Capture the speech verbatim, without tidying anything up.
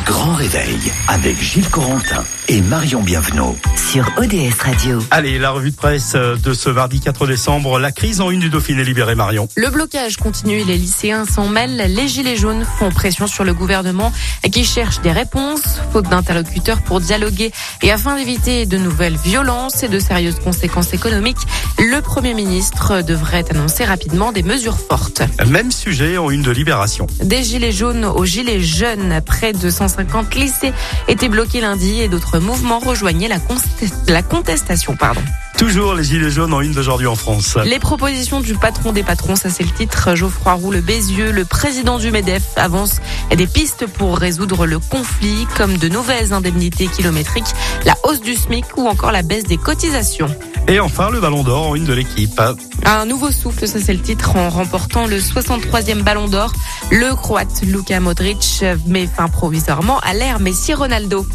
grand réveil avec Gilles Corentin et Marion Bienvenot sur O D S Radio. Allez, la revue de presse de ce mardi quatre décembre. La crise en une du Dauphiné libéré, Marion. Le blocage continue, les lycéens s'en mêlent. Les gilets jaunes font pression sur le gouvernement qui cherche des réponses, faute d'interlocuteurs pour dialoguer. Et afin d'éviter de nouvelles violences et de sérieuses conséquences économiques, le Premier ministre devrait annoncer rapidement des mesures fortes. Même sujet en une de Libération. Des gilets jaunes aux gilets jeunes. Près de cent cinquante lycées étaient bloqués lundi et d'autres mouvements rejoignaient la, const- la contestation. Pardon. Toujours les gilets jaunes en une d'aujourd'hui en France. Les propositions du patron des patrons, ça c'est le titre. Geoffroy Roux le Bézieux, le président du MEDEF, avance des pistes pour résoudre le conflit, comme de nouvelles indemnités kilométriques, la hausse du SMIC ou encore la baisse des cotisations. Et enfin, le ballon d'or en une de l'équipe. Un nouveau souffle, ça c'est le titre, en remportant le soixante-troisième ballon d'or. Le Croate Luka Modric met fin provisoirement à l'ère Messi-Ronaldo.